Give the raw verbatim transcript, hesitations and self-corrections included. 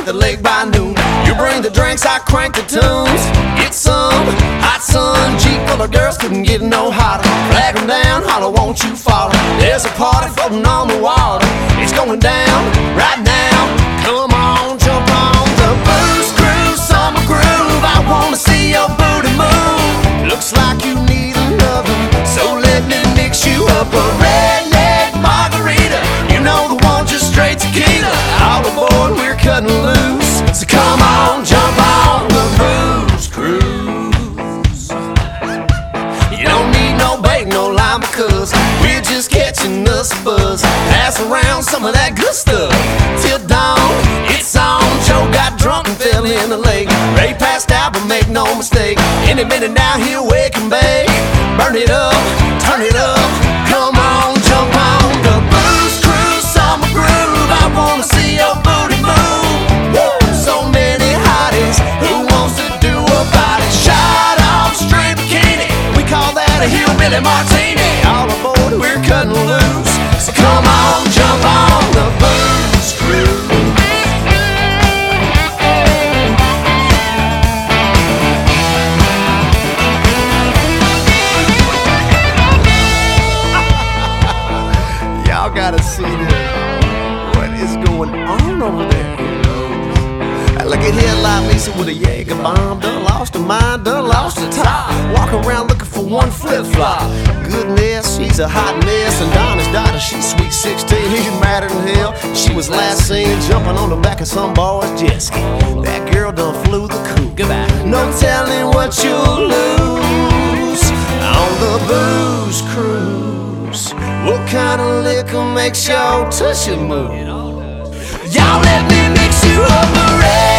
hit the lake by noon. You bring the drinks, I crank the tunes. Get some hot sun, Jeep full of girls couldn't get no hotter. Flag them down, holler, won't you follow? There's a party floating on the water. It's going down right now. Come on, jump on the Booze Cruise summer groove. I wanna see your booty move. Looks like you need another, so let me mix you up a redneck margarita. You know the one, just straight tequila. All aboard, we're cutting loose. So come on, jump on the Booze Cruise. You don't need no bait, no lime, because we're just catching us a buzz. Pass around some of that good stuff till dawn. It's on. Joe got drunk and fell in the lake. Ray passed out, but make no mistake, any minute now he'll wake and bake. Burn it up, turn it up. Come on, jump on the Booze Cruise summer groove. I wanna see your booty move. Woo! So many hotties, who wants to do about it? Shot off, straight bikini, we call that a hillbilly martini. All aboard, we're cutting loose. So come on, jump on the Booze Cruise. Y'all gotta see this. What is going on over there? Look at here, like Lisa with a Jaeger bomb. Done lost her mind, done lost her top. Walking around looking for one flip-flop. Goodness, she's a hot mess. And Donna's daughter, she's sweet sixteen. He's madder than hell. She was last seen jumping on the back of some boy's jet ski. That girl done flew the coop. Goodbye. No telling what you'll lose on the Booze Cruise. What kind of liquor makes your tushy move? Y'all let me mix you up a red